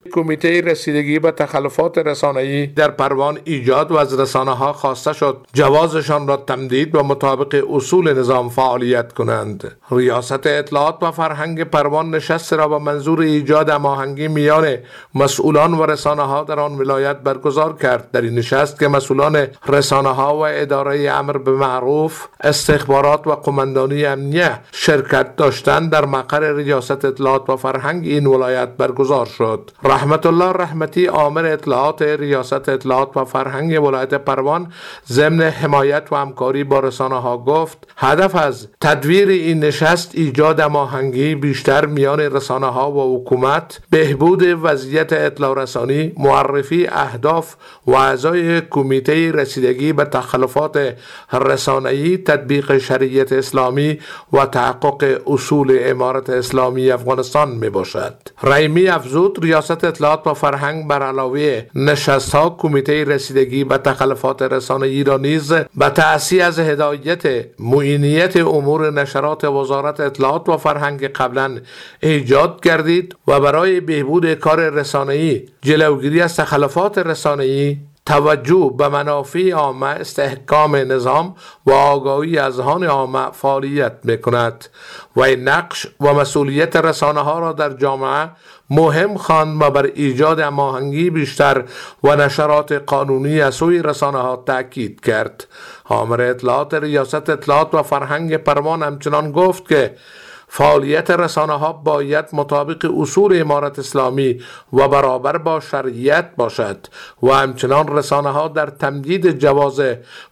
کمیته رسیدگی به تخلفات رسانه‌ای در پروان ایجاد و از رسانه‌ها خواسته شد جوازشان را تمدید و مطابق اصول نظام فعالیت کنند. ریاست اطلاعات و فرهنگ پروان نشست را با منظور ایجاد هماهنگی میان مسئولان و رسانه‌ها در آن ولایت برگزار کرد. در این نشست که مسئولان رسانه‌ها و اداره امر به معروف، استخبارات و قماندانی امنیه شرکت داشتند، در مقر ریاست اطلاعات و فرهنگ این ولایت برگزار شد. رحمت الله رحمتی آمر اطلاعات ریاست اطلاعات و فرهنگ ولایت پروان ضمن حمایت و همکاری با رسانه‌ها گفت هدف از تدویر این نشست ایجاد هماهنگی بیشتر میان رسانه‌ها و حکومت، بهبود وضعیت اطلاع رسانی، معرفی اهداف و اعضای کمیته رسیدگی به تخلفات رسانه‌ای، تطبیق شریعت اسلامی و تحقق اصول امارت اسلامی افغانستان می باشد. رحیمی افزود ریاست اطلاعات و فرهنگ بر علاوه نشست‌ها کمیته رسیدگی به تخلفات رسانه‌ای را نیز به تأسیس از هدایت معینیت امور نشرات وزارت اطلاعات و فرهنگ قبلا ایجاد گردید و برای بهبود کار رسانه‌ای، جلوگیری از تخلفات رسانه‌ای، توجه به منافع عامه، استحکام نظام و آگاهی اذهان عامه فعالیت می‌کند و این نقش و مسئولیت رسانه‌ها را در جامعه مهم خواند و بر ایجاد هماهنگی بیشتر و نشرات قانونی از سوی رسانه‌ها تاکید کرد. آمر اطلاعات ریاست اطلاعات و فرهنگ پروان همچنان گفت که فعالیت رسانه‌ها باید مطابق اصول امارت اسلامی و برابر با شریعت باشد و همچنان رسانه‌ها در تمدید جواز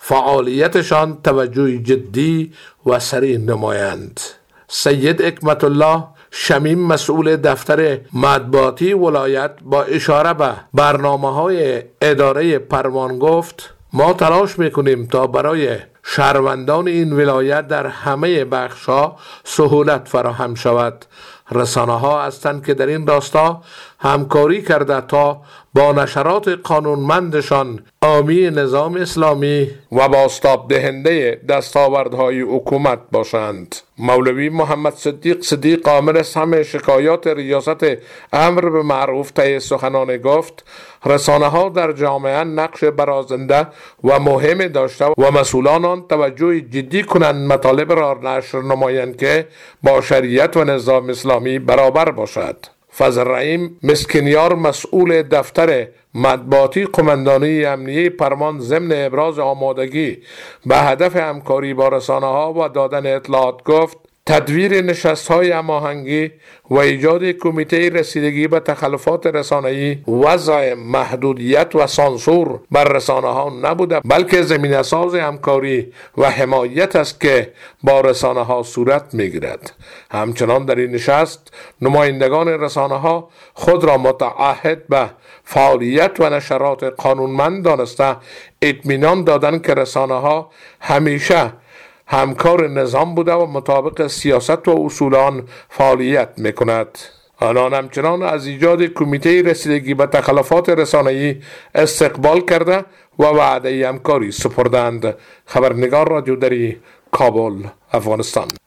فعالیتشان توجه جدی و سریع نمایند. سید حکمت الله شمیم مسئول دفتر مطبوعاتی ولایت با اشاره به برنامه‌های اداره پروان گفت ما تلاش می‌کنیم تا برای شهروندان این ولایت در همه بخش‌ها سهولت فراهم شود. رسانه‌ها هستند که در این راستا همکاری کرده تا با نشرات قانونمندشان حامی نظام اسلامی و بازتاب دهنده دستاوردهای حکومت باشند. مولوی محمد صدیق آمر سهم شکایات ریاست امر به معروف طی سخنان گفت رسانه‌ها در جامعه نقش برازنده و مهم داشته و مسئولان آن توجه جدی کنند مطالب را نشر نمایند که با شریعت و نظام اسلامی برابر باشد. فضل رحیم مسکنیار مسئول دفتر مطبوعاتی قماندانی امنیه پروان ضمن ابراز آمادگی به هدف همکاری با رسانه‌ها و دادن اطلاعات گفت تدویر نشست‌های هماهنگی و ایجاد کمیته رسیدگی به تخلفات رسانه‌ای وضع محدودیت و سانسور بر رسانه‌ها نبوده بلکه زمینه‌ساز همکاری و حمایت است که با رسانه‌ها صورت می‌گیرد. همچنان در این نشست نمایندگان رسانه‌ها خود را متعهد به فعالیت و نشرات قانونمند دانسته اطمینان دادند که رسانه‌ها همیشه همکار نظام بوده و مطابق سیاست و اصول آن فعالیت میکند. آنان همچنان از ایجاد کمیته رسیدگی به تخلفات رسانه‌ای استقبال کرده و وعده همکاری سپردند. خبرنگار رادیو دری، کابل، افغانستان.